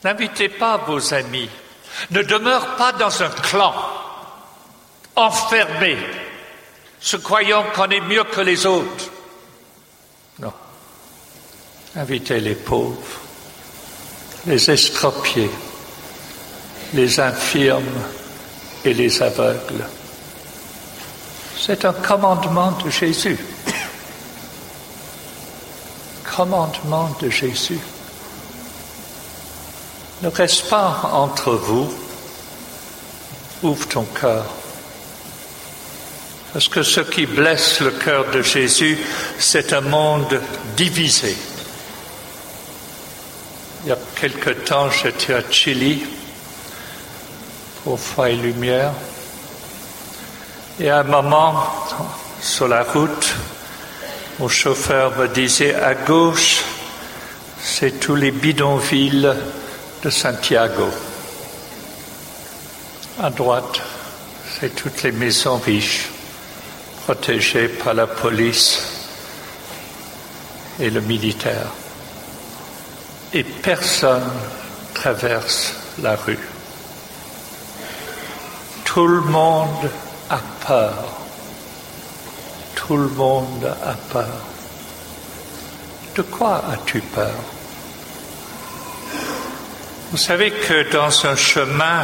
N'invitez pas vos amis. Ne demeure pas dans un clan, enfermé, se croyant qu'on est mieux que les autres. Non. Invitez les pauvres, les estropiés, les infirmes et les aveugles. C'est un commandement de Jésus. Commandement de Jésus. Ne reste pas entre vous. Ouvre ton cœur. Parce que ce qui blesse le cœur de Jésus, c'est un monde divisé. Il y a quelque temps, j'étais à Chili pour Foi et Lumière. Et à un moment, sur la route, mon chauffeur me disait, à gauche, c'est tous les bidonvilles de Santiago. À droite, c'est toutes les maisons riches, protégées par la police et le militaire. Et personne traverse la rue. Tout le monde a peur. Tout le monde a peur. De quoi as-tu peur? Vous savez que dans un chemin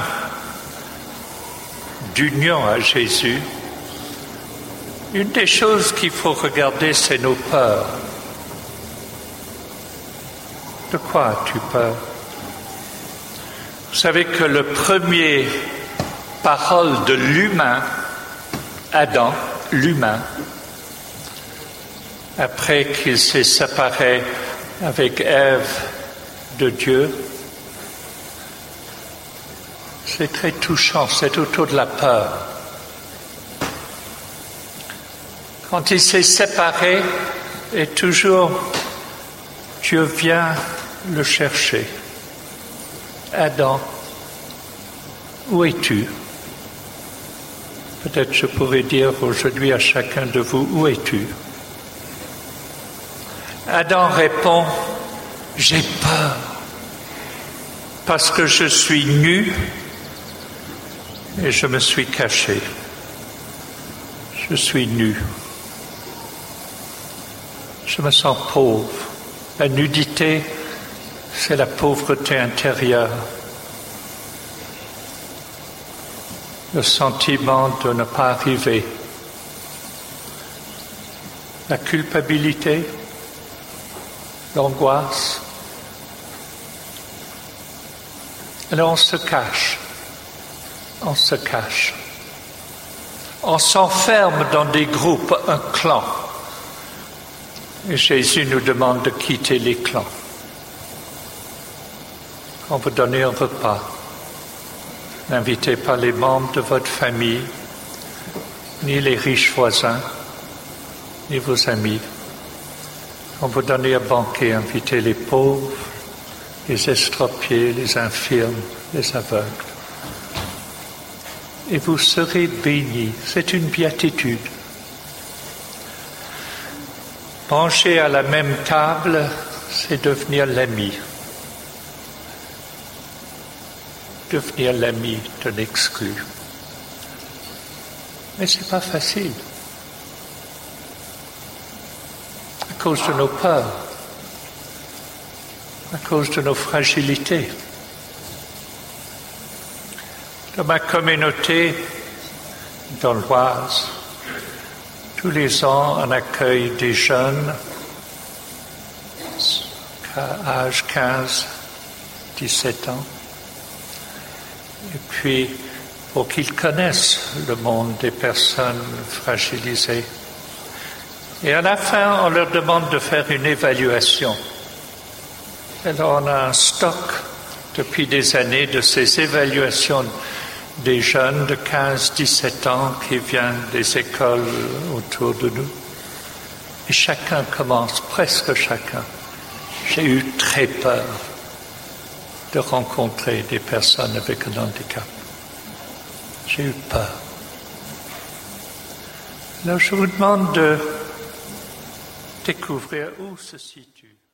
d'union à Jésus, une des choses qu'il faut regarder, c'est nos peurs. De quoi as-tu peur? Vous savez que le premier parole de l'humain, Adam, l'humain, après qu'il s'est séparé avec Ève de Dieu, c'est très touchant, c'est autour de la peur. Quand il s'est séparé, et toujours Dieu vient le chercher. Adam, où es-tu? Peut-être je pourrais dire aujourd'hui à chacun de vous, où es-tu? Adam répond, j'ai peur, parce que je suis nu et je me suis caché. Je suis nu. Je me sens pauvre. La nudité, c'est la pauvreté intérieure. Le sentiment de ne pas arriver. La culpabilité, l'angoisse. Alors on se cache. On se cache. On s'enferme dans des groupes, un clan. Et Jésus nous demande de quitter les clans. On vous donne un repas. N'invitez pas les membres de votre famille, ni les riches voisins, ni vos amis. On vous donne un banquet, invitez les pauvres, les estropiés, les infirmes, les aveugles. Et vous serez bénis. C'est une béatitude. Manger à la même table, c'est devenir l'ami. Devenir l'ami de l'exclu. Mais c'est pas facile. À cause de nos peurs. À cause de nos fragilités. Dans ma communauté, dans l'Oise, tous les ans, on accueille des jeunes à âge 15, 17 ans. Et puis, pour qu'ils connaissent le monde des personnes fragilisées. Et à la fin, on leur demande de faire une évaluation. Alors, on a un stock depuis des années de ces évaluations des jeunes de 15-17 ans qui viennent des écoles autour de nous. Et chacun commence, presque chacun. J'ai eu très peur de rencontrer des personnes avec un handicap. J'ai eu peur. Alors je vous demande de découvrir où se situe